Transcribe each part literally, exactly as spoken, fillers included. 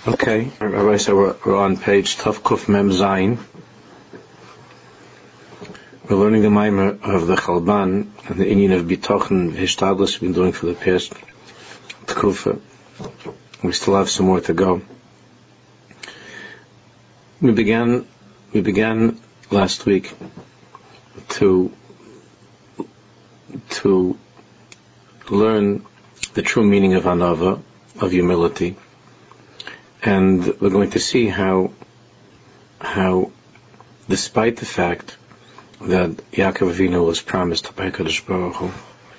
Okay, Rabbi, so we're, we're on page Tav Kuf Mem Zayin. We're learning the Maimer of the Chalban and the Inyan of Bitochen Hishtadlus we've been doing for the past Tkufa. We still have some more to go. We began, we began last week to to learn the true meaning of Anava, of humility. And we're going to see how, how, despite the fact that Yaakov Avinu was promised by Kadosh Baruch Hu,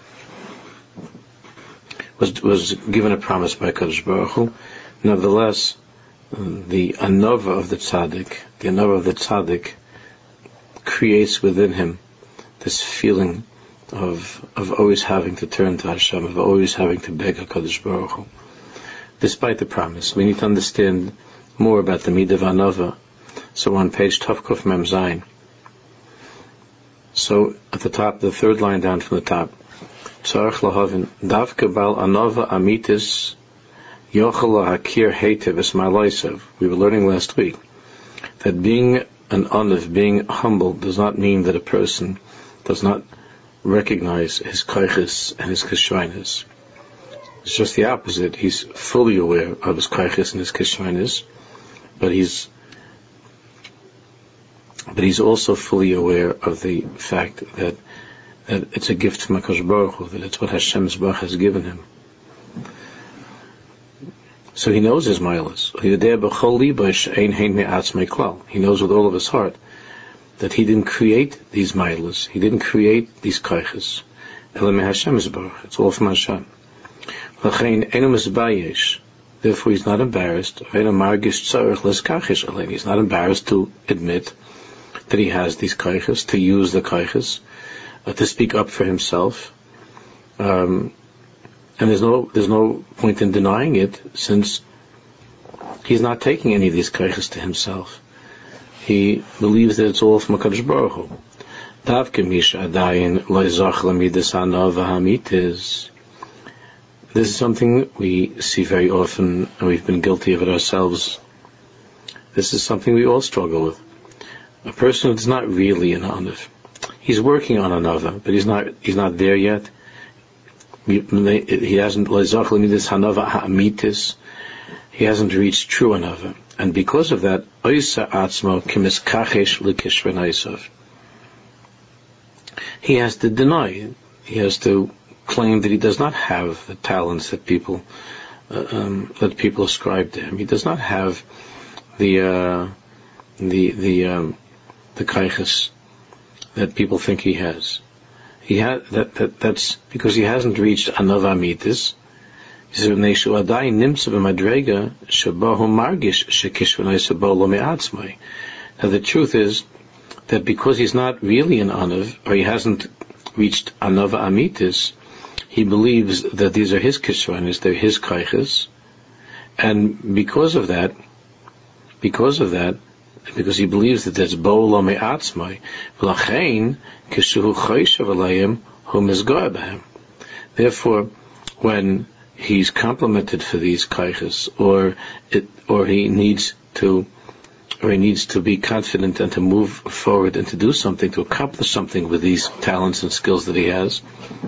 was was given a promise by Kadosh Baruch Hu, nevertheless, the Anova of the Tzaddik, the Anova of the Tzaddik, creates within him this feeling of of always having to turn to Hashem, of always having to beg HaKadosh Baruch Hu. Despite the promise, we need to understand more about the Midah of Anova. So on page Tav Kuf Mem Zayin. So at the top, the third line down from the top, Tzarech lahavin davka bal Anova amitis yochel lahakir heitev es ma'alaisav. We were learning last week that being an Anav, being humble, does not mean that a person does not recognize his kaiches and his kishvainis. It's just the opposite. He's fully aware of his kaiches and his kishvainis, but he's but he's also fully aware of the fact that that it's a gift from HaKadosh Baruch Hu, that it's what Hashem's Baruch has given him. So he knows his milas. He knows with all of his heart that he didn't create these milas. He didn't create these kaiches. It's all from Hashem. Therefore he's not embarrassed. He's not embarrassed to admit that he has these kaiches, to use the kaiches, uh, to speak up for himself. Um, and there's no there's no point in denying it, since he's not taking any of these kaiches to himself. He believes that it's all from HaKadosh Baruch Hu. This is something we see very often, and we've been guilty of it ourselves. This is something we all struggle with. A person who's not really an Anav. He's working on Anava, but he's not he's not there yet. He hasn't he hasn't reached true Anava. And because of that, he has to deny, he has to claim that he does not have the talents that people uh, um, that people ascribe to him. He does not have the uh, the the um, the kaiches that people think he has. He ha- that, that that's because he hasn't reached Anava Amitis. He says, now the truth is that because he's not really an Anav, or he hasn't reached Anava Amitis, he believes that these are his kishvanis, they're his kaiches, and because of that, because of that, because he believes that that's bo lo me'atzmai, v'lachein kishuhu choyshav alayim hu mizgoy b'hem. Therefore, when he's complimented for these kaiches, or it, or he needs to, or he needs to be confident and to move forward and to do something, to accomplish something with these talents and skills that he has.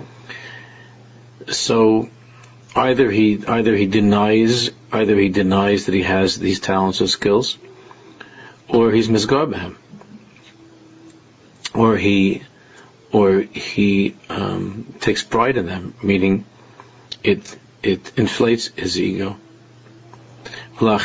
So, either he, either he denies, either he denies that he has these talents or skills, or he's mizgar b'hem, or he, or he um, takes pride in them, meaning it it inflates his ego. So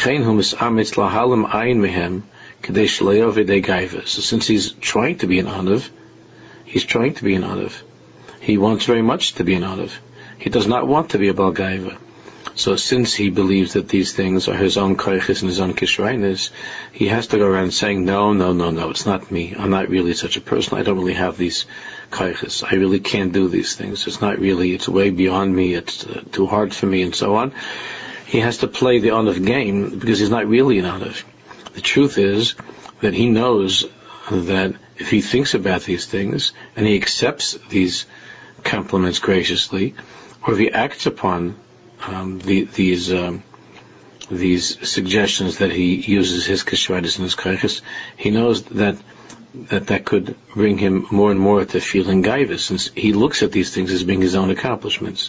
since he's trying to be an Anav, he's trying to be an Anav. He wants very much to be an Anav. He does not want to be a Bal Gaiva. So since he believes that these things are his own kaiches and his own kishrainis, he has to go around saying, no, no, no, no, it's not me. I'm not really such a person. I don't really have these kaiches. I really can't do these things. It's not really, it's way beyond me. It's uh, too hard for me, and so on. He has to play the Anav game because he's not really an Anav. The truth is that he knows that if he thinks about these things and he accepts these compliments graciously, or if he acts upon Um, the, these um, these suggestions that he uses his kishvainis and his kaiches, he knows that that that could bring him more and more to feeling gaiva, since he looks at these things as being his own accomplishments.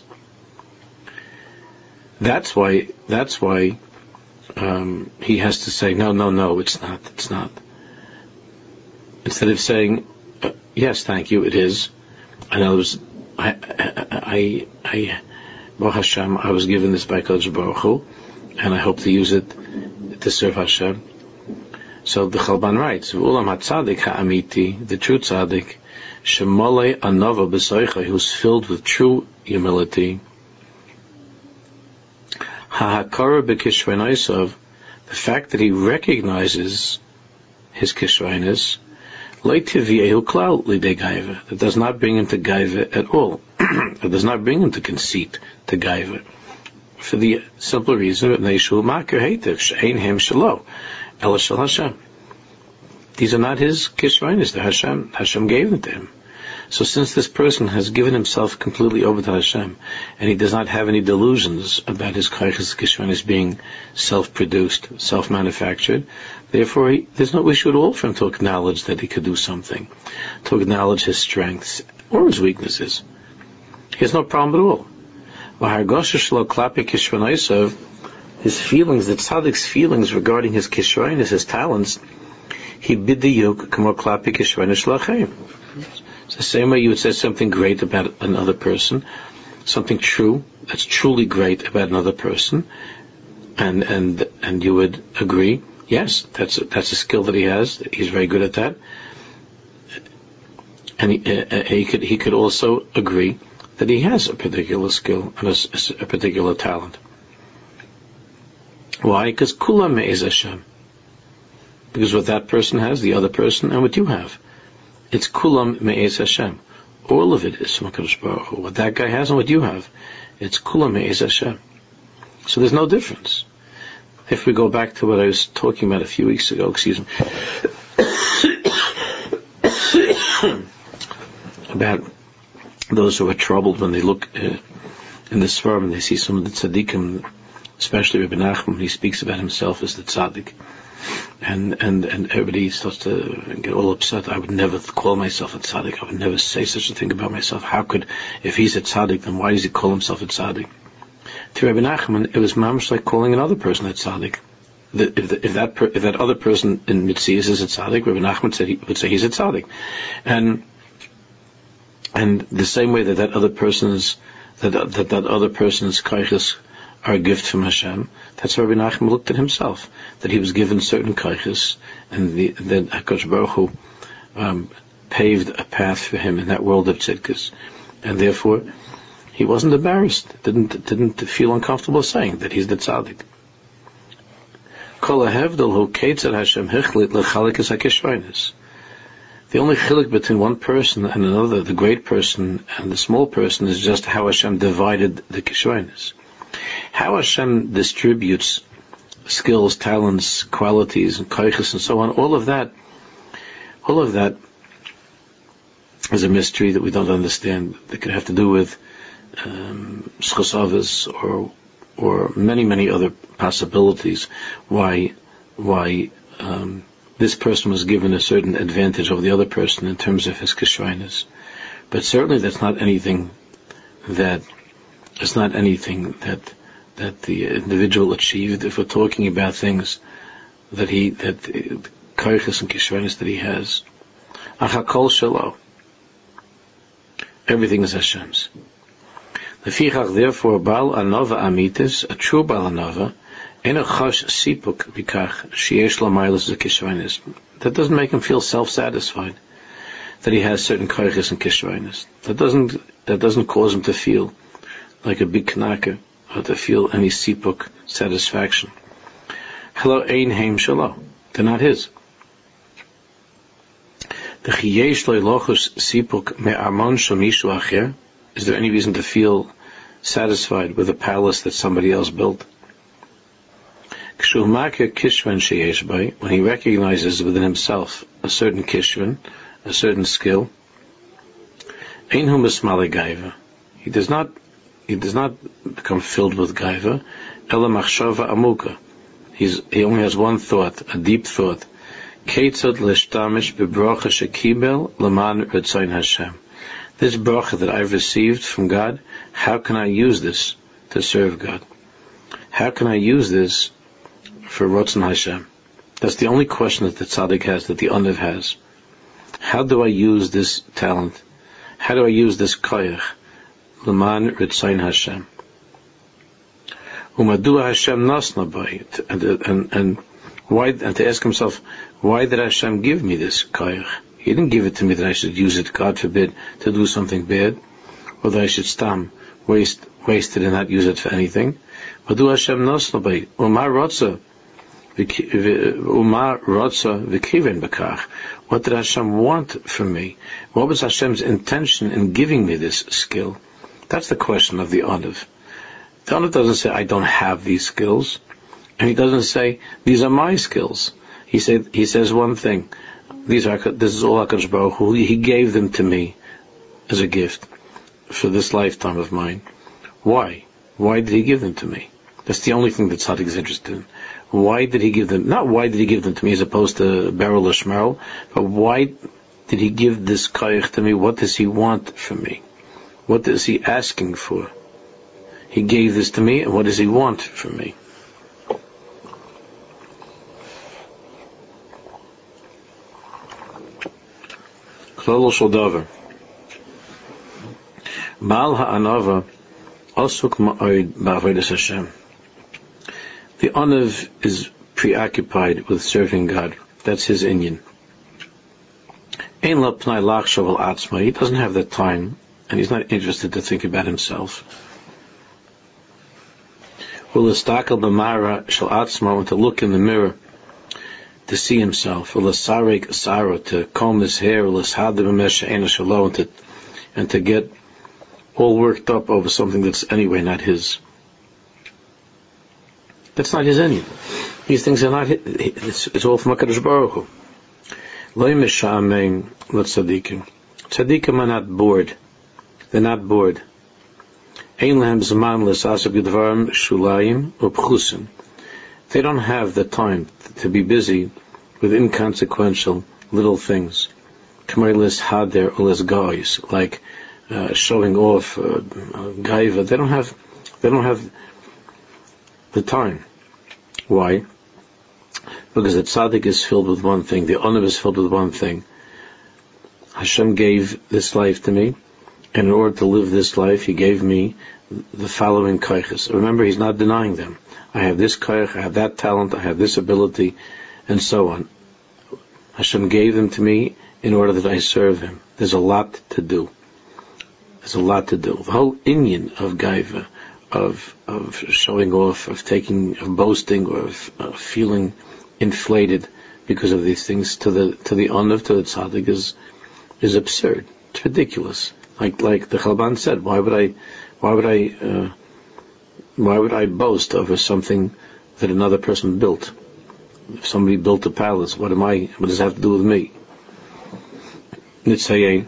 That's why. That's why um, he has to say, no, no, no, it's not. It's not. Instead of saying, uh, yes, thank you, it is. And I was, I, I, I, Baruch Hashem, I was given this by Kodesh Baruch Hu, and I hope to use it to serve Hashem. So the Chalban writes, "V'ulam hatzadik ha'amiti, the true tzaddik, shemolei anova b'soicha, who's filled with true humility, ha'hakara b'kishvaynaisov, the fact that he recognizes his kishvaynas, leitiviehu klal lidei gaiva, that does not bring him to gaiva at all. It does not bring him to conceit, to gaiva, for the simple reason that neishu makir heitiv she'ein hem shelo." Hashem. These are not his kishvainis, they're Hashem. Hashem gave them to him. So since this person has given himself completely over to Hashem, and he does not have any delusions about his kaiches kishvainis being self-produced, self-manufactured, therefore he, there's no issue at all for him to acknowledge that he could do something, to acknowledge his strengths or his weaknesses. He has no problem at all. His feelings, the tzaddik's feelings regarding his kishvainis, his talents, he bidiyuk kamo klapi kishvainis lachem. It's the same way you would say something great about another person, something true that's truly great about another person, and and and you would agree, yes, that's a, that's a skill that he has. He's very good at that, and he, uh, he could he could also agree that he has a particular skill and a, a particular talent. Why? Because kula me'ez Hashem. Because what that person has, the other person, and what you have, it's kulam me'ez Hashem. All of it is from HaKadosh Baruch Hu. What that guy has and what you have, it's kulam me'ez Hashem. So there's no difference. If we go back to what I was talking about a few weeks ago, excuse me, about those who are troubled when they look uh, in the Sfarim and they see some of the tzaddikim, especially Rebbe Nachman, he speaks about himself as the tzaddik, and and and everybody starts to get all upset. I would never call myself a tzaddik. I would never say such a thing about myself. How could, if he's a tzaddik, then why does he call himself a tzaddik? To Rebbe Nachman, it was mamish like calling another person a tzaddik. The, if, the, if that per, if that other person in Mitzias is a tzaddik, Rebbe Nachman said he would say he's a tzaddik, and and the same way that that other person's that that that other person's kaiches are a gift from Hashem. That's how Rabbi Nachman looked at himself, that he was given certain kaiches, and the, that HaKadosh Baruch Hu um, paved a path for him in that world of tzidkus, and therefore he wasn't embarrassed, didn't didn't feel uncomfortable saying that he's the tzaddik. Kol ha'hevdel hu ketzad Hashem hichlit lechalikas hakishvainis. The only chilik between one person and another, the great person and the small person, is just how Hashem divided the kishvainis. How Hashem distributes skills, talents, qualities, and kaiches, and so on, all of that, all of that is a mystery that we don't understand. That could have to do with um, schosavas or or many, many other possibilities. Why, why um, this person was given a certain advantage over the other person in terms of his kishvainis. But certainly, that's not anything that it's not anything that. that the individual achieved. If we're talking about things that he, that kaiches and kishvainis that he has, achakol shelo, everything is Hashem's. Lefichach, therefore, bal anova amitis, a true bal anova, eno chash sipuk bikach sheyesh lo mailas kishvainis. That doesn't make him feel self-satisfied that he has certain kaiches and kishvainis. That doesn't that doesn't cause him to feel like a big knaka, or to feel any sipuk satisfaction. Hello, ein heim shalo. They're not his. The chiyesh lo lochus sipuk me'amon shamishu acher. Is there any reason to feel satisfied with a palace that somebody else built? Kshu makir kishvan sheyesh bay, when he recognizes within himself a certain kishvan, a certain skill, ein hu mismale gaiva. He does not He does not become filled with gaiva, ela machshava amuka. He's, he only has one thought, a deep thought. Keitzad l'shtamish b'bracha shekibel l'man retzayin Hashem. This bracha that I've received from God, how can I use this to serve God? How can I use this for Ratzon Hashem? That's the only question that the tzaddik has, that the Anav has. How do I use this talent? How do I use this koyach? L'man retzayin Hashem. Umadua Hashem nasna bayit, and and and why? And to ask himself, why did Hashem give me this koyach? He didn't give it to me that I should use it, God forbid, to do something bad, or that I should stam waste waste it and not use it for anything. Umadua Hashem nasna bayit. Umar rotza, umar rotza v'kiven b'kach. What did Hashem want from me? What was Hashem's intention in giving me this skill? That's the question of the Anav. The Anav doesn't say, I don't have these skills. And he doesn't say, these are my skills. He said, he says one thing. These are, this is all HaKadosh Baruch Hu. He gave them to me as a gift for this lifetime of mine. Why? Why did he give them to me? That's the only thing that Tzaddik is interested in. Why did he give them, not why did he give them to me as opposed to Beryl or Shmerl, but why did he give this koyach to me? What does he want from me? What is he asking for? He gave this to me, and what does he want from me? Klal shel davar. Baal ha'anava asuk ma'od ba'avodas Hashem. The Anav is preoccupied with serving God. That's his inyan. Ein lo pnai lachshav al atzma. He doesn't have the time, and he's not interested to think about himself. U'lestakel b'mara shel atzma, and to look in the mirror to see himself. U'lesarek saro, to comb his hair. U'leshadeh b'mesh she'ena shelo, and to and to get all worked up over something that's anyway not his. That's not his inyan. These things are not his. It's, it's all from HaKadosh Baruch Hu. Lo mishamein l'tzadikim. Tzadikim are not bored. They're not bored. Ein lehem zman l'sasek b'dvarim shulayim u'pchusim. They don't have the time to be busy with inconsequential little things. K'may l'shader u'l'sgais, like uh, showing off, uh, uh, gaiva. They don't have. They don't have the time. Why? Because the tzaddik is filled with one thing, the Anav is filled with one thing. Hashem gave this life to me, and in order to live this life, He gave me the following koyches. Remember, He's not denying them. I have this koyach, I have that talent, I have this ability, and so on. Hashem gave them to me in order that I serve Him. There's a lot to do. There's a lot to do. The whole inyan of gaiva, of of showing off, of taking, of boasting, or of uh, feeling inflated because of these things, to the to the Anav, to the tzaddik, is is absurd. It's ridiculous. Like like the Chalban said, why would I, why would I, uh, why would I boast over something that another person built? If somebody built a palace, what am I? What does that have to do with me? Nitzayeh.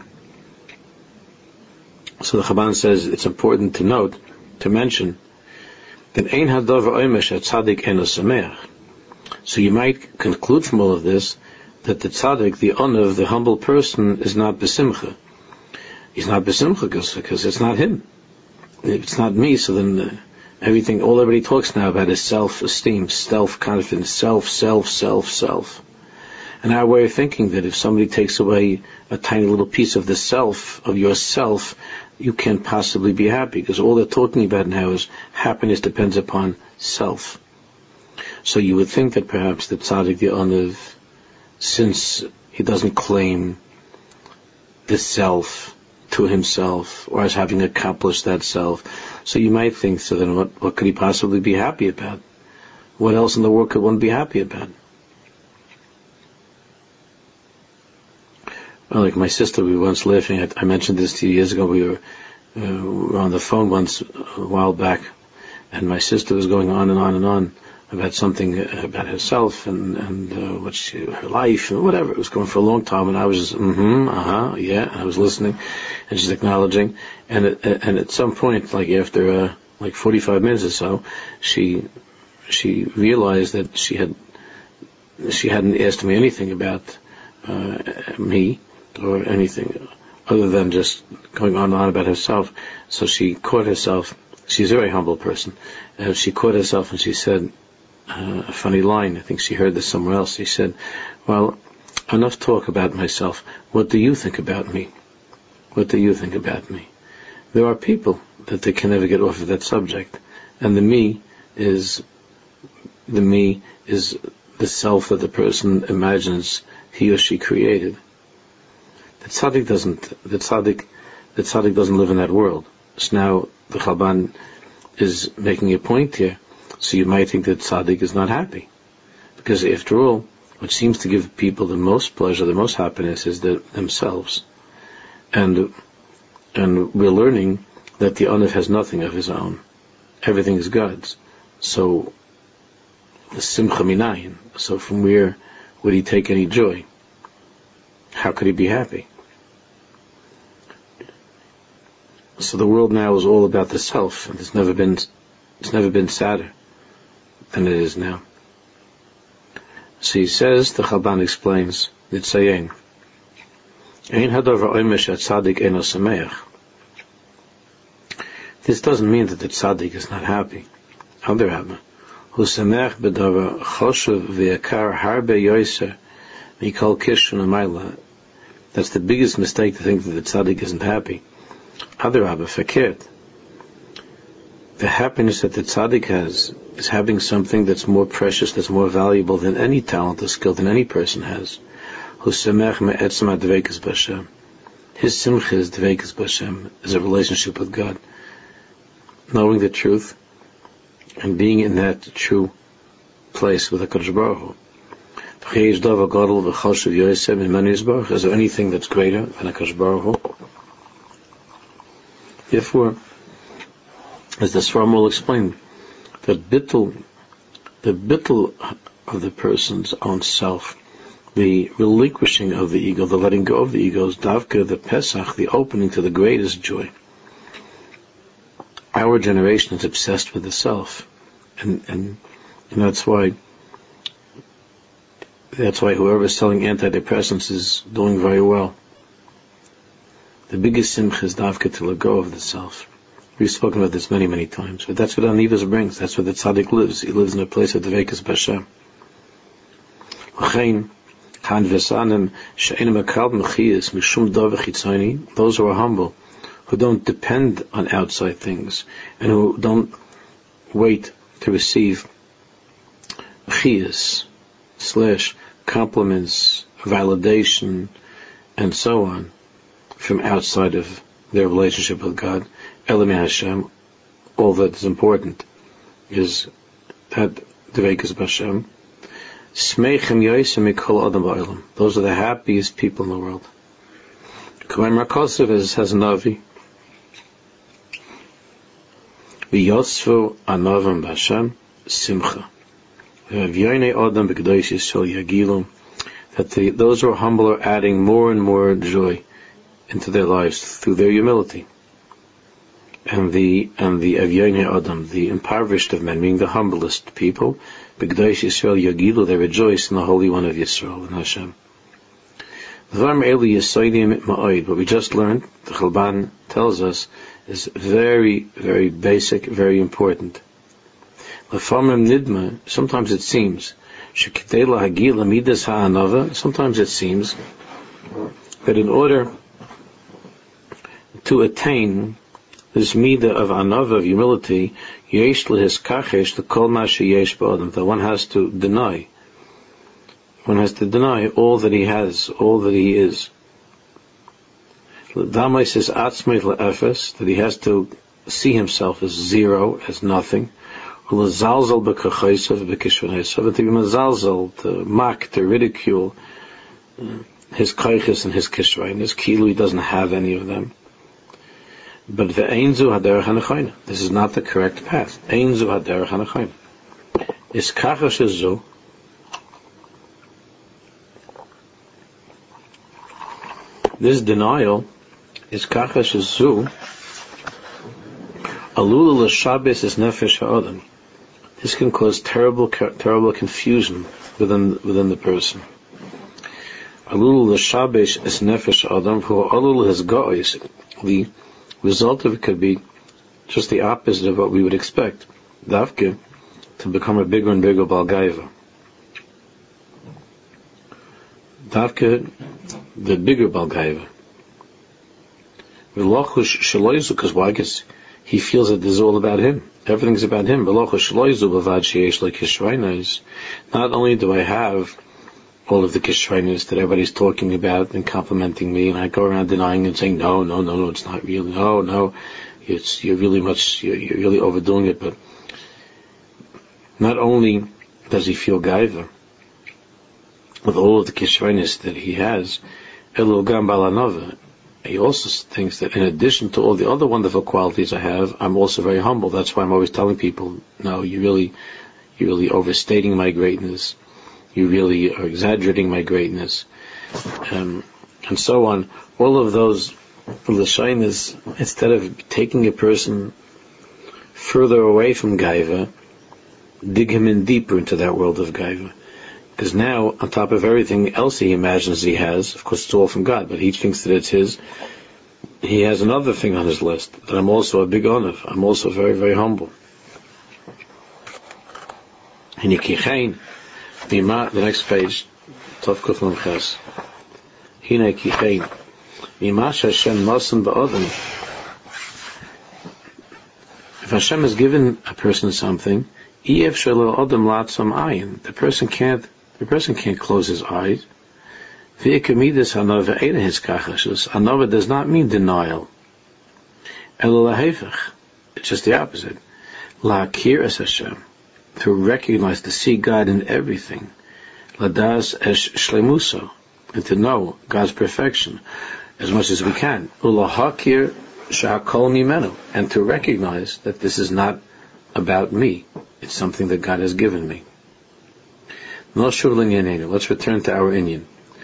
So the Chalban says it's important to note, to mention, that ein hadavar oimesh at tzaddik eno sameach. So you might conclude from all of this that the tzaddik, the Anav, the humble person, is not besimcha. He's not besimcha because it's not him. If it's not me, so then uh, everything, all everybody talks now about is self-esteem, self-confidence, self, self, self, self. And our way of thinking that if somebody takes away a tiny little piece of the self, of yourself, you can't possibly be happy, because all they're talking about now is happiness depends upon self. So you would think that perhaps the tzaddik, the Anav, since he doesn't claim the self to himself, or as having accomplished that self, so you might think, so then what, what could he possibly be happy about? What else in the world could one be happy about? Well, like my sister, we were once laughing at, I mentioned this two years ago, we were, uh, we were on the phone once a while back, and my sister was going on and on and on about something about herself and and uh, what she, her life and whatever. It was going for a long time, and I was just mm-hmm, uh-huh, yeah. And I was listening, and she's acknowledging. And it, and at some point, like after uh, like forty-five minutes or so, she she realized that she had she hadn't asked me anything about uh, me or anything other than just going on and on about herself. So she caught herself. She's a very humble person. Uh, she caught herself and she said uh, a funny line. I think she heard this somewhere else. She said, "Well, enough talk about myself. What do you think about me? What do you think about me?" There are people that they can never get off of that subject, and the me is the me is the self that the person imagines he or she created. The tzaddik doesn't. The tzaddik, the tzaddik doesn't live in that world. So now the Chalban is making a point here. So you might think that tzaddik is not happy, because after all, what seems to give people the most pleasure, the most happiness, is the, themselves. And and we're learning that the Anav has nothing of his own. Everything is God's. So the Simcha Minayin. So from where would he take any joy? How could he be happy? So the world now is all about the self, and it's never been it's never been sadder than it is now. So he says, the Chalban explains, Nitzayin, Ein hadavar oimesh at tzaddik eino sameach. This doesn't mean that the tzaddik is not happy. Adarabba, hu sameach bedavar choshev ve'akar harbe yoser mikol kishun u'mayla. That's the biggest mistake, to think that the tzaddik isn't happy. Adarabba, fakert. The happiness that the tzaddik has is having something that's more precious, that's more valuable than any talent or skill than any person has. His simcha is dveikus b'Hashem, is a relationship with God, knowing the truth and being in that true place with HaKadosh Baruch Hu. Is there anything that's greater than HaKadosh Baruch Hu? Therefore, as the Sfarim will explain, the bittul, the bittul of the person's own self, the relinquishing of the ego, the letting go of the ego, is davka, the Pesach, the opening to the greatest joy. Our generation is obsessed with the self, and and, and that's why that's why whoever is selling antidepressants is doing very well. The biggest simcha is davka, to let go of the self. We've spoken about this many, many times, but that's what Anivas brings. That's where the tzaddik lives. He lives in a place of dveikus b'Hashem. Those who are humble, who don't depend on outside things, and who don't wait to receive chiyas, slash compliments, validation, and so on, from outside of their relationship with God. Elamei Hashem, all that is important is that dveikus b'Hashem. Smeichem yoysim mikol adam ba'olam. Those are the happiest people in the world. K'may Markosov has a navi. V'yotzvu anavam b'Hashem simcha. V'yoynei adam b'kedosh Yisrael yagilu. That the, those who are humble are adding more and more joy into their lives through their humility. And the and the Avyonei Adam, the impoverished of men, being the humblest people, B'Gdosh Yisrael Yagilu, they rejoice in the Holy One of Yisrael, in Hashem. What we just learned, the Chalban tells us, is very, very basic, very important. Sometimes it seems, sometimes it seems that in order to attain this midah of anava, of humility, yesh lehis kachesh the kol ma sheyesh ba'adam, that one has to deny, one has to deny all that he has, all that he is. Damais is atzmei le'efes, that he has to see himself as zero, as nothing. Ulazalzal b'kachaysav b'kishvanaysav, and to be mazalzal, to mock, to ridicule his kaychis and his kishvain, his kilu, he doesn't have any of them. But the Einzu Haderech HaNechayna. This is not the correct path. Einzu Haderech HaNechayna. Is Kachash Zu. This denial is Kachash Zu. Alula L'Shabes is Nefesh HaAdam. This can cause terrible, terrible confusion within within the person. Alul l'shabesh es nefesh adam who alul has go'is. The result of it could be just the opposite of what we would expect. Davke, to become a bigger and bigger balgaiva. Davke, the bigger balgaiva. V'lochush shaloizu, because why? Because he feels that this is all about him. Everything's about him. V'lochush shaloizu b'vad sheyesh like kishrainas. Not only do I have all of the kishrainas that everybody's talking about and complimenting me, and I go around denying and saying, no, no, no, no, it's not real. No, no, it's, you're really much, you're, you're really overdoing it. But not only does he feel gaiva with all of the kishrainas that he has, Elul gam balanova, he also thinks that in addition to all the other wonderful qualities I have, I'm also very humble. That's why I'm always telling people, no, you really, you're really overstating my greatness. You really are exaggerating my greatness, um, and so on. All of those l'shainas, instead of taking a person further away from gaiva, dig him in deeper into that world of gaiva. Because now, on top of everything else he imagines he has, of course it's all from God, but he thinks that it's his, he has another thing on his list, that I'm also a big onav, I'm also very, very humble. The next page, Tov Kuf Mem Ches. Hine kichein. Mimash Hashem nosen ba'odem. If Hashem has given a person something, Iev shelo odem latzam ayin. The person can't. The person can't close his eyes. V'ikamidas hanova eina his kachashus. Hanova does not mean denial. Elo lahefech. It's just the opposite. La'akir es Hashem. To recognize, to see God in everything, ladas esh shlemuso, and to know God's perfection as much as we can, ulahakir shahakol mimenu, and to recognize that this is not about me, it's something that God has given me. Let's return to our Inyan.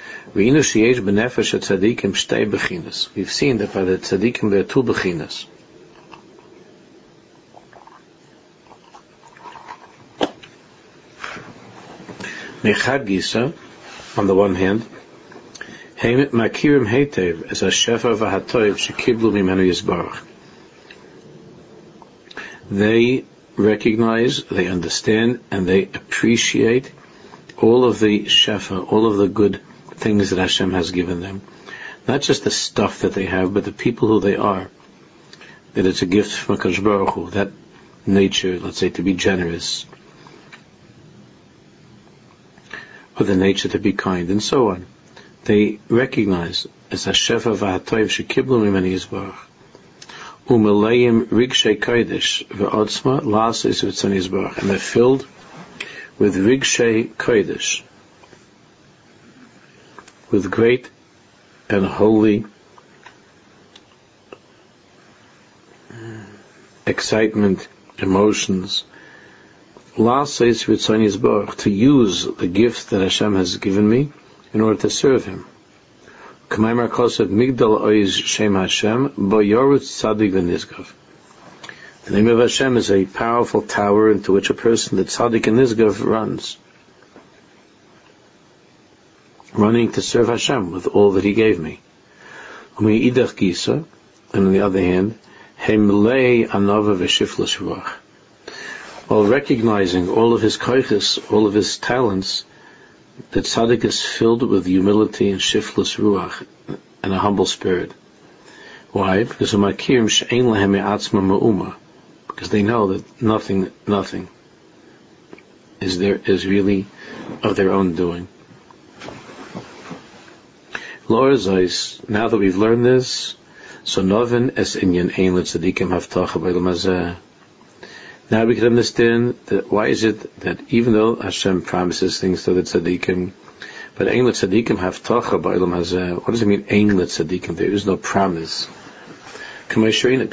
We've seen that by the tzaddikim there are two bechinas. Mechad Gisa, on the one hand, Heimet Makirim Heitev as a Shefa V'Hatoiv Shekiblu Mimenu Yisbarach. They recognize, they understand, and they appreciate all of the Shefa, all of the good things that Hashem has given them. Not just the stuff that they have, but the people who they are. That it's a gift from HaKadosh Baruch Hu, that nature, let's say, to be generous, or the nature to be kind, and so on. They recognize as a shefa v'hatoiv shekiblu mimeni yisbarach u'melayim rigshay kodesh v'otzma la'asos v'tzon yisbarach, and they're filled with rigshay kodesh, with great and holy excitement, emotions, to use the gifts that Hashem has given me in order to serve Him. The name of Hashem is a powerful tower into which a person, the tzaddik and nizgav, runs, running to serve Hashem with all that He gave me. And on the other hand, while recognizing all of his koiches, all of his talents, the tzaddik is filled with humility and shiflus ruach, and a humble spirit. Why? Because because they know that nothing, nothing is there is really of their own doing. Lord Zeis, now that we've learned this, so novin es inyan ein letzadikim haftacha b'olam hazeh. Now we can understand that why is it that even though Hashem promises things to the tzaddikim, but ein letzadikim haftacha b'olam hazeh. What does it mean ein letzadikim? There is no promise. We learned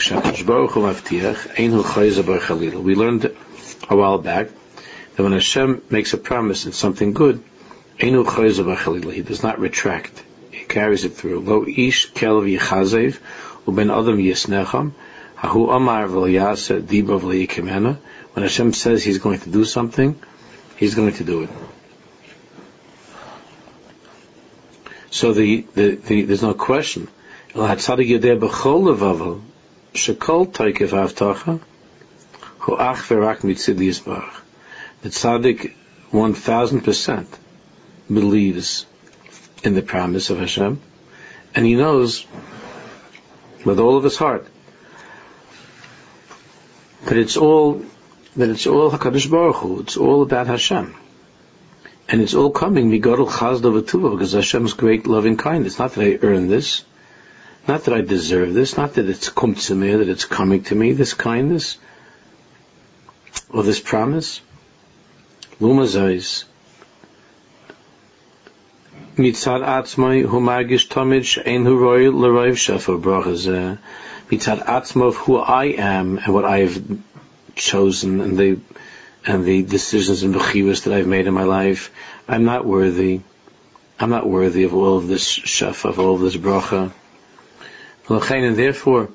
a while back that when Hashem makes a promise in something good, he does not retract. He carries it through. Lo ish kel v'yichazev uben adam yisnecham hahu amar v'liyasa diba v'liyikimena When Hashem says He's going to do something, He's going to do it. So the, the, the there's no question. The tzaddik one thousand percent believes in the promise of Hashem, and he knows with all of his heart that it's all that it's all HaKadosh Baruch Hu, it's all about Hashem. And it's all coming migadol chazda v'tuva, because Hashem's great loving kindness. Not that I earn this, not that I deserve this, not that it's come to me, that it's coming to me, this kindness, or this promise. Lumazais mitzad atzmai hu margish tamid she'ein hu roi l'roiv shafa bracha. Mitzad atzmai, who I am and what I have chosen, and the and the decisions and bechivas that I've made in my life, I'm not worthy. I'm not worthy of all of this shafa, of all of this bracha. And therefore,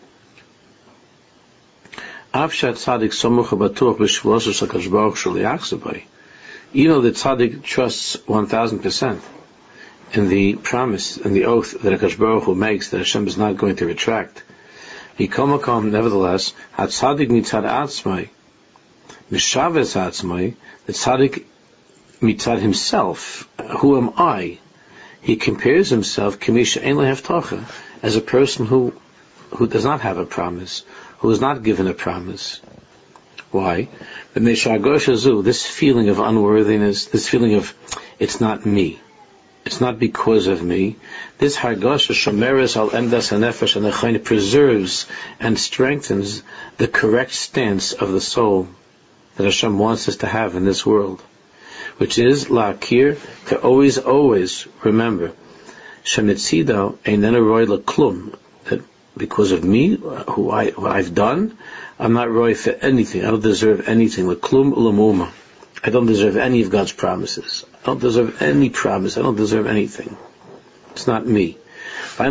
Avshat tzaddik somucha batuach b'shvuloshes HaKadosh Baruch Hu shaliachzeh. You know that tzaddik trusts one thousand percent in the promise and the oath that HaKadosh Baruch Hu makes, that Hashem is not going to retract. Yikomakom, nevertheless, HaTzadik mitzad atzmai, mishaves atzmai, the tzaddik mitzad himself, who am I? He compares himself k'misha ein lehevtacha, as a person who who does not have a promise, who is not given a promise. Why? This feeling of unworthiness, this feeling of it's not me, it's not because of me, this hargasha shomeres al emdas hanefesh and preserves and strengthens the correct stance of the soul that Hashem wants us to have in this world, which is la'akir, to always, always remember shemitzido einena roy laklum, that because of me, who, I, who I've done, I'm not roy for anything. I don't deserve anything. Laklum ulamuma. I don't deserve any of God's promises. I don't deserve any promise. I don't deserve anything. It's not me. That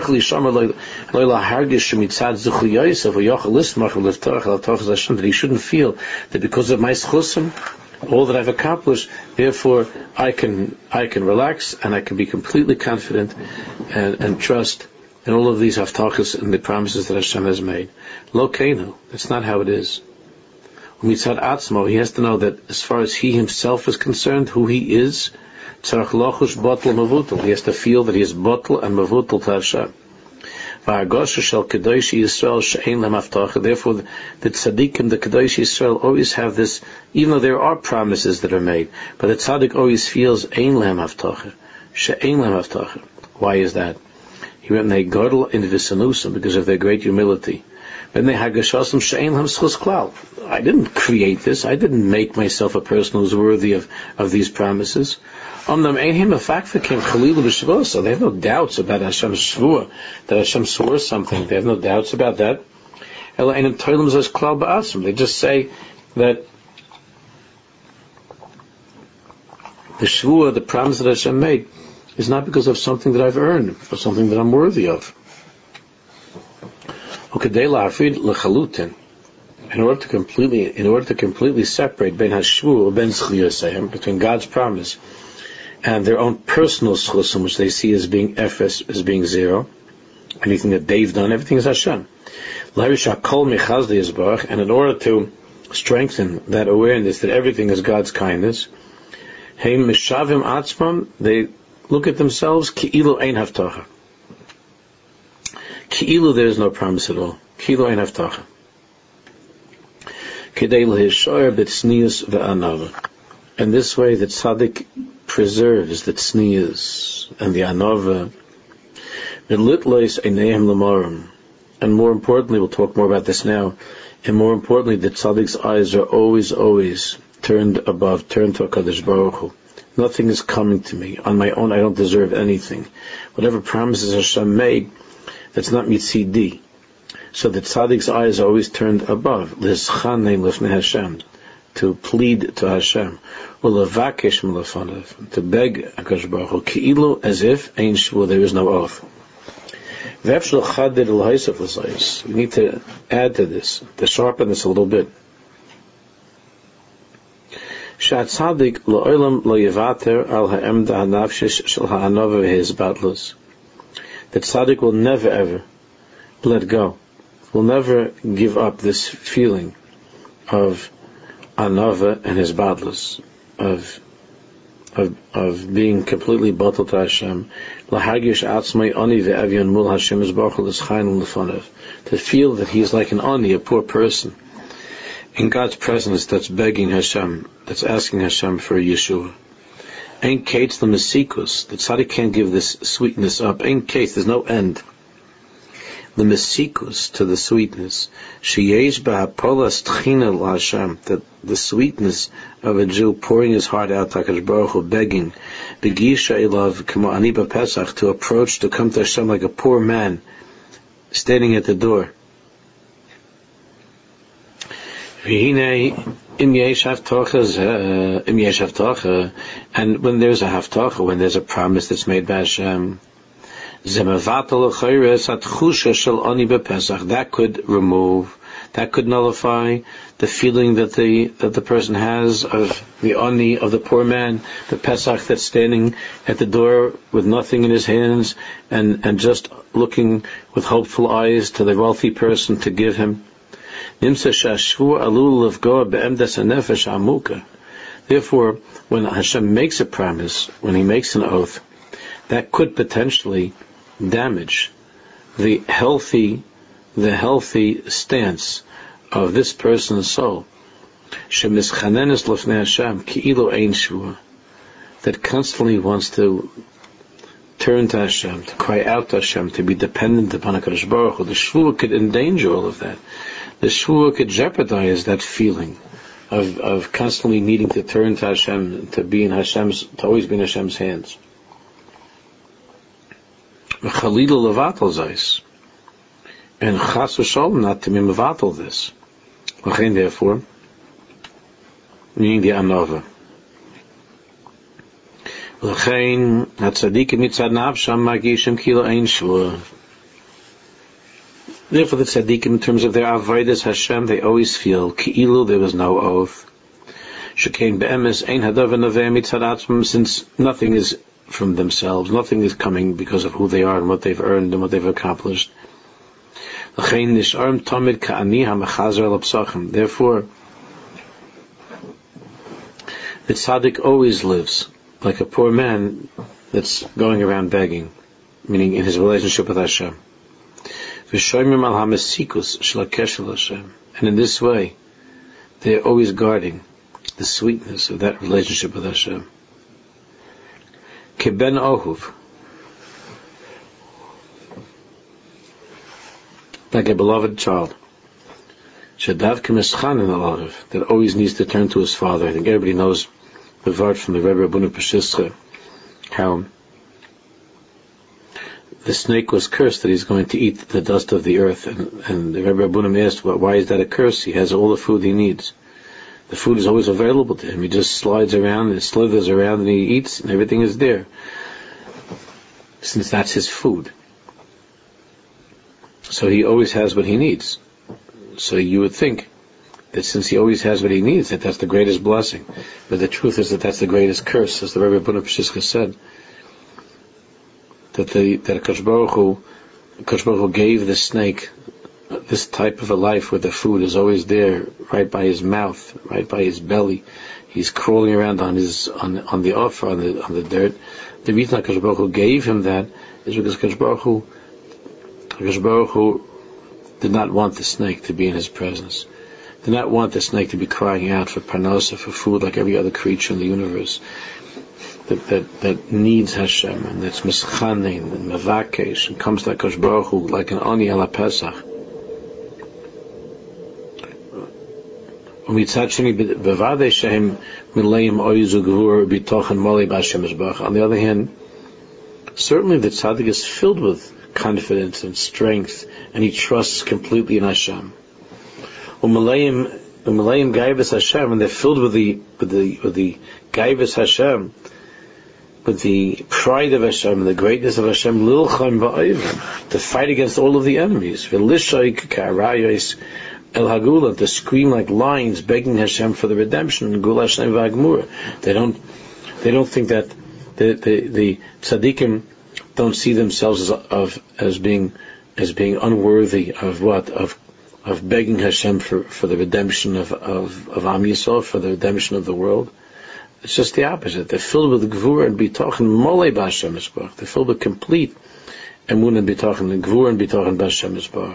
he shouldn't feel that because of my schusim, all that I've accomplished, therefore I can I can relax and I can be completely confident and, and trust in all of these haftachas and the promises that Hashem has made. Lo keinu, that's not how it is. Mitzad atzmo, he has to know that as far as he himself is concerned, who he is, tzarach lochush botl mavutal. He has to feel that he is botl and mavutal to Hashem. V'hargosha shel kedosh Yisrael she'ein lem haftacha. Therefore, the, the tzaddikim, the kedosh Yisrael, always have this, even though there are promises that are made, but the tzaddik always feels ein lem haftacha, she'ein lem haftacha. Why is that? He went they godel in visanusam, because of their great humility. When they hagashasam she'ein lem schus klal. I didn't create this. I didn't make myself a person who's worthy of, of these promises. Omnam ein him a fact for came chalilu b'shvosa. They have no doubts about Hashem's shvua, that Hashem swore something. They have no doubts about that. Ela einim toilem zos klal ba'asam. They just say that the shvua, the promise that Hashem made, is not because of something that I've earned or something that I'm worthy of. In order to completely, in order to completely separate ben hashvu ben zchiyosayim, between God's promise and their own personal schusim, which they see as being efes, as being zero, anything that they've done, everything is Hashem. And in order to strengthen that awareness that everything is God's kindness, they look at themselves ki'ilu ein haftacha. Ki'ilu there is no promise at all. Ki'ilu ein haftacha. Kedei l'hishoyer b'tznius ve'anava. And this way the tzaddik preserves the tznius and the anava. V'litlois eineihem l'morim. And more importantly, we'll talk more about this now, and more importantly, the tzaddik's eyes are always, always turned above, turned to HaKadosh Baruch Hu. Nothing is coming to me. On my own, I don't deserve anything. Whatever promises Hashem made, that's not mitzidi. So the tzaddik's eyes are always turned above, l'schanei l'fnei Hashem, to plead to Hashem, u'levakesh m'lefanav, to beg HaKadosh Baruch Hu, ki'ilu, as if ein shvu, there is no oath. We need to add to this, to sharpen this a little bit. Shatzadik lo'olam lo yevater al ha'emda hanafshish shel ha'anova his batlus. That tzaddik will never ever let go, will never give up this feeling of anova and his batlus, of of of being completely bottled to Hashem. Lahagish atzmai ani ve'avion mul Hashem is baruch l'schayin l'fonav. To feel that he is like an ani, a poor person, in God's presence, that's begging Hashem, that's asking Hashem for a Yeshua. Ain't kates the mesikus. The tzaddik can't give this sweetness up. Ain't kates, there's no end. The mesikus to the sweetness. Sheyesh ba'apolas tchina l'Hashem. That the sweetness of a Jew pouring his heart out to HaKadosh Baruch Hu, begging. Begisha ilav k'mo ani b'Pesach, to approach, to come to Hashem like a poor man, standing at the door. And when there's a haftacha, when there's a promise that's made by Hashem, that could remove, that could nullify the feeling that the that the person has of the ani, of the poor man, the Pesach that's standing at the door with nothing in his hands and, and just looking with hopeful eyes to the wealthy person to give him. Therefore, when Hashem makes a promise, when He makes an oath, that could potentially damage the healthy, the healthy stance of this person's soul. That constantly wants to turn to Hashem, to cry out to Hashem, to be dependent upon HaKadosh Baruch Hu. The shvuah could endanger all of that. The shvuah could jeopardize that feeling of of constantly needing to turn to Hashem, to be in Hashem's, to always be in Hashem's hands. And chas v'sholom not to be mevatel this. Therefore, meaning the anova. L'chein hatzadikim mitzad nafsham magishim kilo ein shvuah. Therefore, the tzaddikim, in terms of their avodas Hashem, they always feel ki'ilu there was no oath. Shekein be'emes ein hadav noveh mitzad atzmim, since nothing is from themselves, nothing is coming because of who they are and what they've earned and what they've accomplished. L'chein nisharim tamid ka'ani ha'mechazer al psachim. Therefore, the tzaddik always lives like a poor man that's going around begging, meaning in his relationship with Hashem. And in this way, they are always guarding the sweetness of that relationship with Hashem. Keben ohuv, like a beloved child, shadav k'mischanin alav, that always needs to turn to his father. I think everybody knows the word from the Rebbe Rabbeinu Peshischa, how the snake was cursed that he's going to eat the dust of the earth, and, and the Rebbe Rabbeinu asked, well, why is that a curse? He has all the food he needs. The food is always available to him. He just slides around and slithers around and he eats and everything is there, since that's his food. So he always has what he needs. So you would think that since he always has what he needs, that that's the greatest blessing. But the truth is that that's the greatest curse, as the Rebbe Rabbeinu Peshischa said. That the that Akash Baruch Hu, Akash Baruch Hu gave the snake this type of a life where the food is always there, right by his mouth, right by his belly. He's crawling around on his on on the offer, on the on the dirt. The reason Akash Baruch Hu gave him that is because Akash Baruch Hu, Akash Baruch Hu did not want the snake to be in his presence. Did not want the snake to be crying out for parnasa, for food, like every other creature in the universe. That, that, that needs Hashem, and that's mischanin and mevakesh, and comes to HaKadosh Baruch Hu like an ani ala Pesach. On the other hand, certainly the tzaddik is filled with confidence and strength, and he trusts completely in Hashem. And they're filled with the with the with the gaivus Hashem, with the pride of Hashem and the greatness of Hashem, to fight against all of the enemies. El Hagula, to scream like lions, begging Hashem for the redemption. And Gula Hashem V'Agmura. They don't, they don't think that the the, the tzaddikim don't see themselves as of as being as being unworthy of what of of begging Hashem for, for the redemption of of of Am Yisrael, for the redemption of the world. It's just the opposite. They're filled with Gvura and Bitochen Molei B'Hashem Yisbarach. They're filled with complete Emun and Bitochen, and Gvura and Bitochen B'Hashem Yisbarach.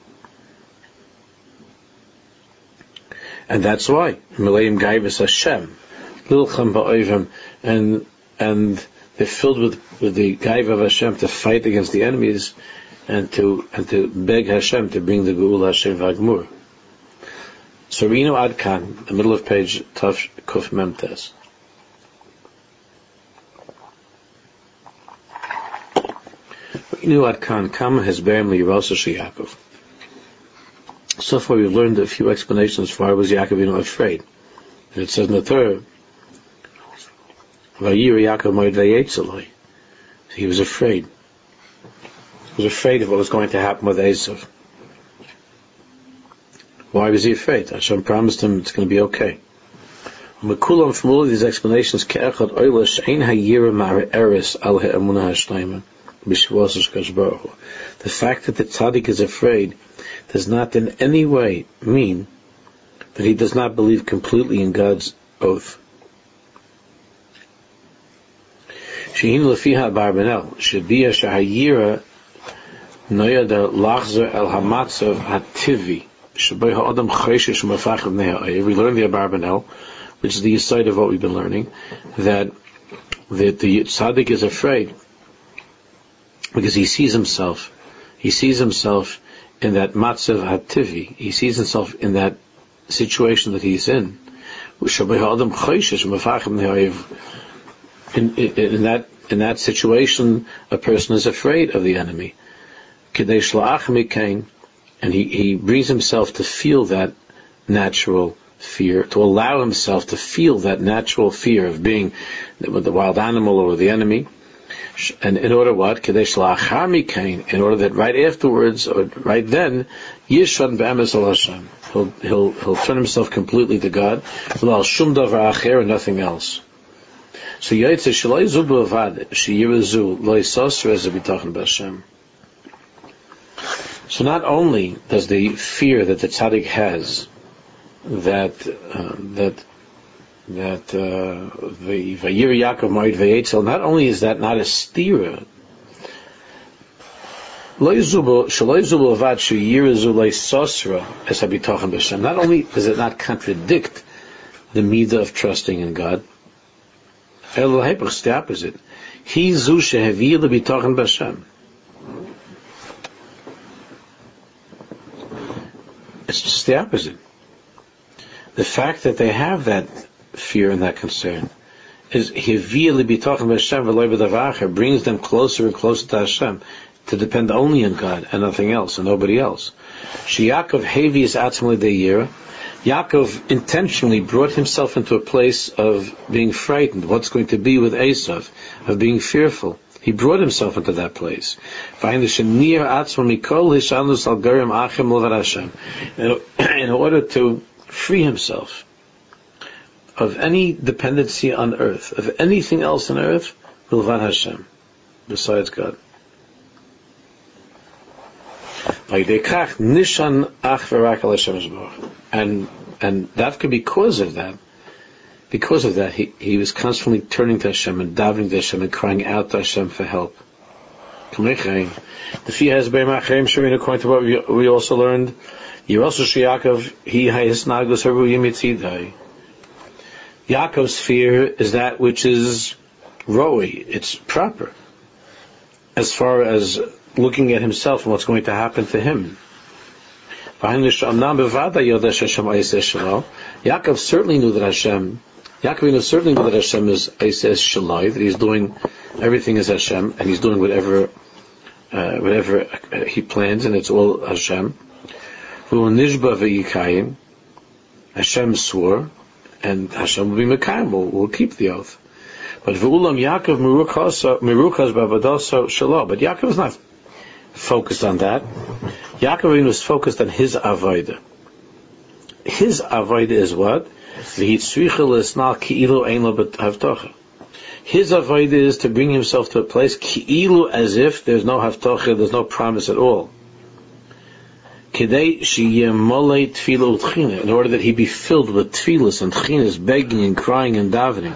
And that's why Meleim Gaivus Hashem, Lilcham Ba'Oivim, and and they're filled with, with the Gaiva of Hashem to fight against the enemies and to and to beg Hashem to bring the Geula Hashem V'Agmur. So Rino Adkan, the middle of page Tav Kuf Memtes. Rino Adkan, Kama Hezberim Li'Yirasa Sheyakov. So far we've learned a few explanations for why was Yaakov you know, afraid. And it says in the third, Vayir Yaakov Moed Vayetzaloi. He was afraid. He was afraid of what was going to happen with Esav. Why was he afraid? Hashem promised him it's going to be okay. Mekulam, from all of these explanations, Ke'echad Oila She'ein Hayira Mara Eris Al Ha'emunah Hashleima B'Shavos HaKadosh Baruch Hu. The fact that the tzaddik is afraid does not in any way mean that he does not believe completely in God's oath. Shehin lefiha barbenel shebia shahayira noyada lachzer el hamatzav hativi shebay ha'adam chayshish mafachim ne'ha'ayir. We learned the barbenel, which is the side of what we've been learning, that that the tzaddik is afraid because he sees himself. He sees himself in that matzav hativi. He sees himself in that situation that he's in. In, in, in that in that situation, a person is afraid of the enemy. And he, he brings himself to feel that natural fear, to allow himself to feel that natural fear of being with the wild animal or the enemy. And in order what? In order that right afterwards, or right then, Yishan B'emes al Hashem. He'll, he'll, he'll turn himself completely to God, L'al Shum Davar Acher, and nothing else. So Yaitze Shalai Zubu Avad, Sheyirazu, Loi Sosra Zebitachan B'Hashem. So not only does the fear that the tzaddik has, that, uh, that, that the Vayir Yaakov Moed Vayetzel, not only is that not a stira, not only does it not contradict the midah of trusting in God, it's the opposite. It's just the opposite. The fact that they have that fear and that concern is brings them closer and closer to Hashem, to depend only on God and nothing else and nobody else. Yaakov Hevi atzmai de'yira. Yaakov intentionally brought himself into a place of being frightened. What's going to be with Esav? Of being fearful. He brought himself into that place. In order to free himself of any dependency on earth, of anything else on earth, Milvan Hashem, besides God. And and that could be because of that. Because of that, he, he was constantly turning to Hashem and davening to Hashem and crying out to Hashem for help. The fear has been according to what we, we also learned. Yaakov, he has nagus haru yimitzidai. Yaakov's fear is that which is roi, it's proper, as far as looking at himself and what's going to happen to him. Yaakov certainly knew that Hashem, Yaakov certainly knew that Hashem is Eises Shalai, that he's doing everything as Hashem, and he's doing whatever, uh, whatever he plans, and it's all Hashem. Hashem swore, and Hashem will be Mekayim, will, will keep the oath. But V'ulam Yaakov Mirukaz Bavadaso Shalom. But Yaakov is not focused on that. Yaakov was focused on his avodah. his avodah is what? His avodah is to bring himself to a place ki'ilu, as if there's no haftocha, there's no promise at all. In order that he be filled with tefillas and tchinas, begging and crying and davening.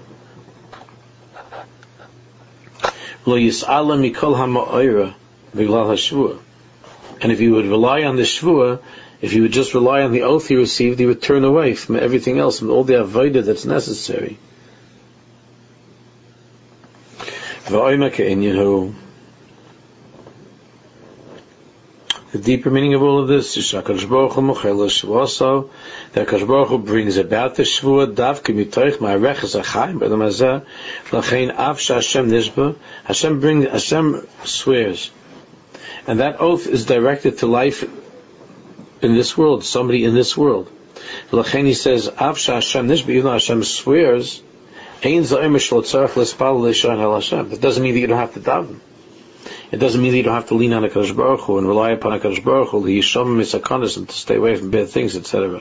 And if he would rely on the shvuah, if he would just rely on the oath he received, he would turn away from everything else, from all the avodah that's necessary. The deeper meaning of all of this is HaKadosh Baruch Hu Mochel Shvuah, that HaKadosh Baruch Hu brings about the Shvuah, Davke mitoich ma'areches ha'chaim b'adam hazeh, l'chein av she'Hashem nishba, Hashem brings, Hashem swears. And that oath is directed to life in this world, somebody in this world. L'chein he says, av she'Hashem nishba, even though Hashem swears, ein za'omer shelo tzarech l'spal l'shan el Hashem. That doesn't mean that you don't have to daven. It doesn't mean that you don't have to lean on HaKadosh Baruch Hu and rely upon HaKadosh Baruch Hu, the Yisham Misakonis, and to stay away from bad things, et cetera.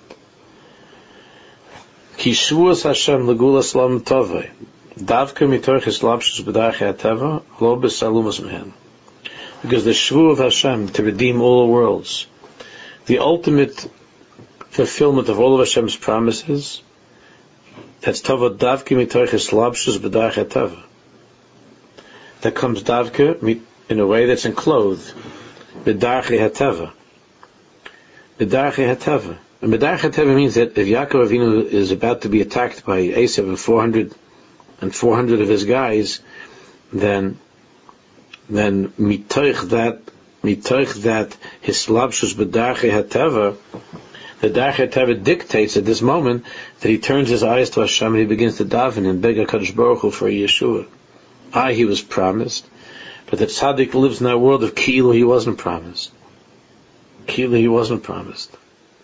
Ki shvuas Hashem legulas lam tovei, davka mitorch hislapshus b'darchei hateva, lo b'salumas mehen. Because the shvu of Hashem to redeem all the worlds, the ultimate fulfillment of all of Hashem's promises, that's tova davka mitorch hislapshus b'darchei hateva. That comes davka in a way that's enclosed. B'darchei hateva. B'darchei hateva. And b'darchei hateva means that if Yaakov Avinu is about to be attacked by Esav and four hundred and four hundred of his guys, then then mitoich that mitoich that hislabshus b'darchei hateva, the darchei hateva dictates at this moment that he turns his eyes to Hashem and he begins to daven and beg HaKadosh Baruch Hu for Yeshua. I, he was promised, but the tzaddik lives in that world of Ki'ilu, he wasn't promised. Ki'ilu, he wasn't promised.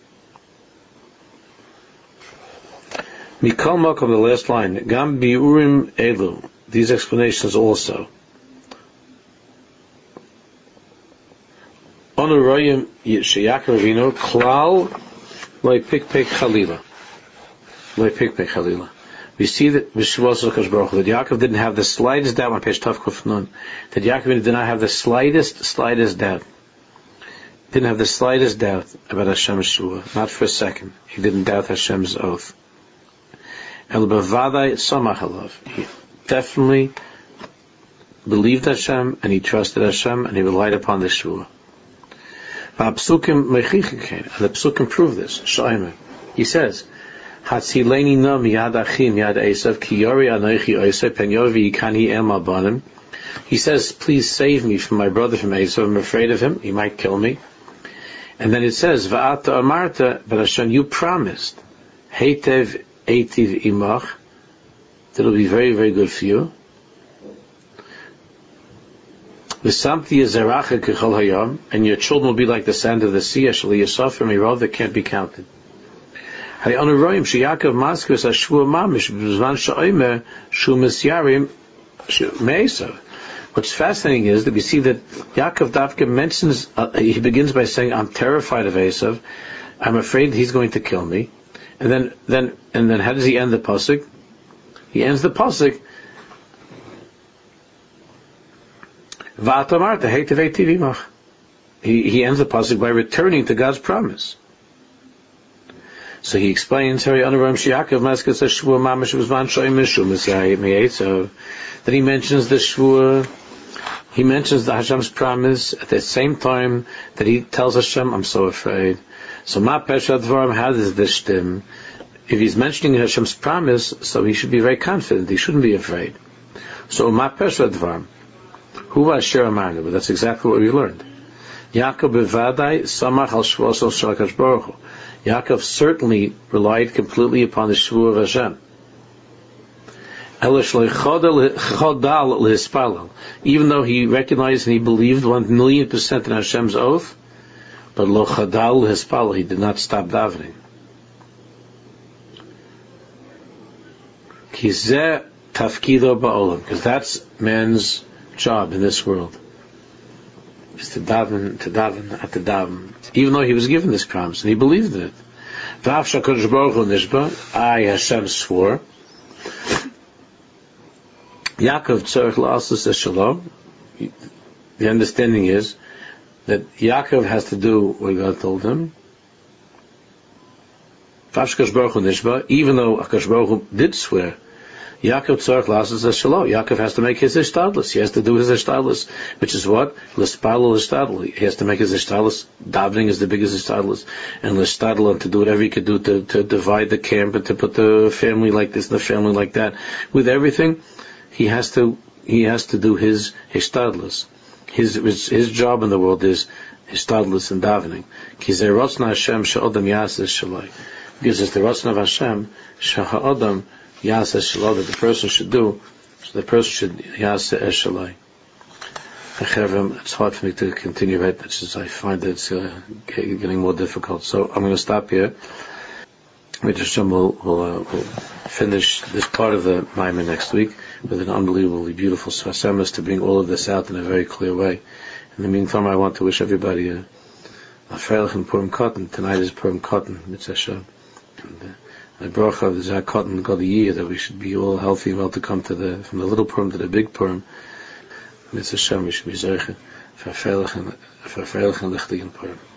Mikol Makom, the last line, Gam biurim elu, these explanations also. Onuroyim sheyakov Avinu, klal loy pikpek chalila. Loy pikpek chalila. We see that that Yaakov didn't have the slightest doubt on page Tav Kuf Nun, that Yaakov did not have the slightest, slightest doubt. Didn't have the slightest doubt about Hashem's Shvuah, not for a second. He didn't doubt Hashem's oath. El bavadai samach alav. He definitely believed Hashem and he trusted Hashem and he relied upon the Shvuah. And the Psukim prove this. Shaimer. He says, Hatzileni no miyad achim miyad Esav ki yori anochi Esav pen yovi yikani el malbanim. He says, please save me from my brother from Esav. I'm afraid of him. He might kill me. And then it says, Va'ata amarta, but Hashem, you promised, Heitev eitiv imach, that it'll be very, very good for you. V'samti yezeracha kechol hayam, and your children will be like the sand of the sea, Ashali Yisaf, and Mirov, that can't be counted. What's fascinating is that we see that Yaakov Davka mentions, uh, he begins by saying, I'm terrified of Esav, I'm afraid he's going to kill me. And then, then, and then how does he end the pasuk? He ends the pasuk, he, he ends the pasuk by returning to God's promise. So he explains that he mentions the shvuah, he mentions the Hashem's promise at the same time that he tells Hashem, I'm so afraid. So ma peshat dvarim, how does this stem? If he's mentioning Hashem's promise, so he should be very confident, he shouldn't be afraid. So ma peshat dvarim, huva asher amarnu, but that's exactly what we learned. Yaakov bevadai samach al shvuah shel HaKadosh Baruch Hu. Yaakov certainly relied completely upon the Shvuah of Hashem. Even though he recognized and he believed one million percent in Hashem's oath, but lo chadal hispal, he did not stop davening. Kizeh tafkido ba'olam, because that's man's job in this world, is to daven, to daven, at to daven. Even though he was given this promise and he believed in it, V'afsha Kodesh Baruch Hu Nishba, I, Hashem, swore. Yaakov tzarech la'asos es shalom. The understanding is that Yaakov has to do what God told him. V'afsha Kodesh Baruch Hu Nishba, even though Kodesh Baruch Hu did swear, Yaakov tzarech la'asos es shalom. Yaakov has to make his ishtadlus. He has to do his ishtadlus, which is what? L'spalel ishtadlus. He has to make his ishtadlus. Davening is the biggest ishtadlus. And l'shtadlus, and to do whatever he could do to, to divide the camp and to put the family like this and the family like that. With everything, he has to, he has to do his ishtadlus. His, his, his job in the world is ishtadlus and davening. Ki zeh rotzna Hashem she'odam yaseh shalai. Because it's the rotzna of Hashem she'ha'odam Yaseh Shalai, that the person should do, so the person should Yaseh Shalai. It's hard for me to continue right, it's just I find that it's uh, getting more difficult. So I'm going to stop here. Mister Shem will, will, uh, will finish this part of the Maimon next week with an unbelievably beautiful Svasemis to bring all of this out in a very clear way. In the meantime, I want to wish everybody a, a Freilich and Purim Cotton. Tonight is Purim Cotton, Mitzvah Shem. And, uh, I bracha of the Zakot and God the year that we should be all healthy and well to come to the from the little Purim to the big Purim. Mitzvah Shem, we should be zeiche for Freilich and for Freilich and Lichtigen Purim.